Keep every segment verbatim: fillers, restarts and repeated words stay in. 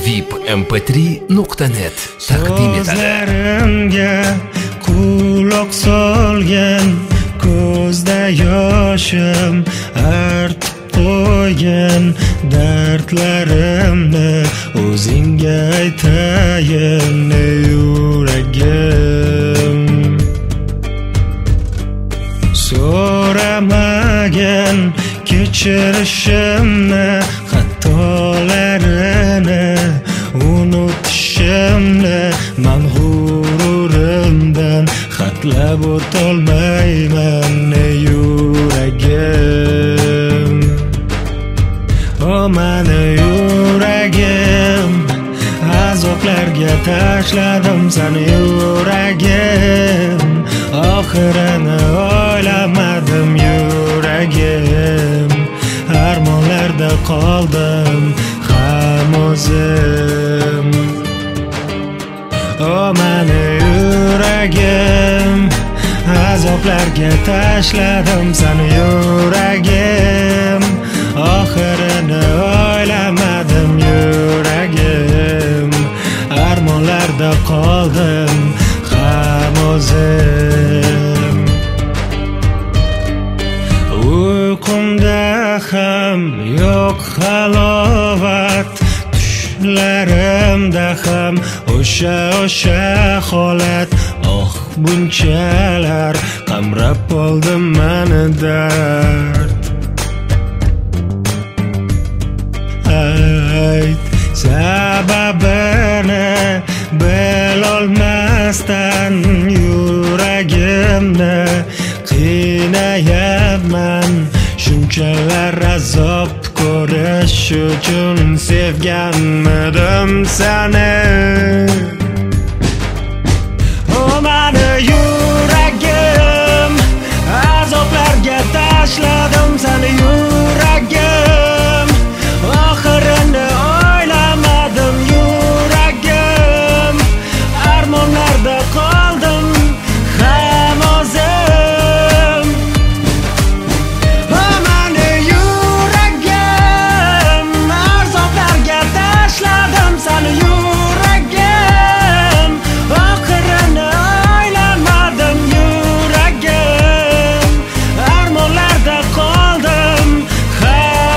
vip m p три nuqta net taqdim etadi. So'zlarimga quloq solgan, ko'zda yoshim artib qo'ygan, dardlarimni o'zingga aytayin yuragim. So'ramagan kechirishimni, xatolarini unutishimni, man g'ururimdan xatlab o'tolmayman yuragim. O mani yuragim, azoblarga tashladim seni yuragim. Oxirini o'ylamadim yuragim, armonlarda qoldim ham o'zim. O mani yuragim, azoblarga tashladim seni yuragim. Oxirini o'ylamadim yuragim, armonlarda qoldim ham o'zim. Uyqumda ham yo'q halovat, tushlarimda ham o'sha o'sha holat. Oh, bunchalar qamrab oldi meni dard. Ayt sababini bilolmasdan yuragimni qiynayapman. Shunchalar azob ko'rish uchun sevganmidim seni. O mani yuragim, azoblarga tashladim seni yuragim. Oxirini o'ylamadim yuragim, armonlarda qoldim ham o'zim. O mani yuragim, azoblarga tashladim seni yuragim. Oxirini o'ylamadim yuragim, armonlarda qoldim ham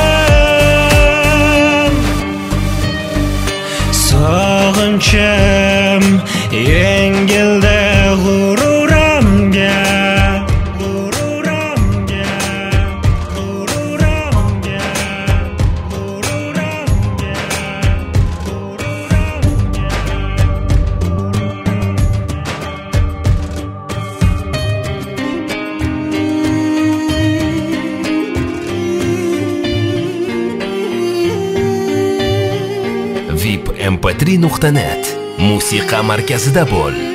o'zim. Sog'inchim yengildi g'ururimga, g'ururimga, g'ururimga, g'ururimga, vip m p три nuqta net musiqa markazida bo'l.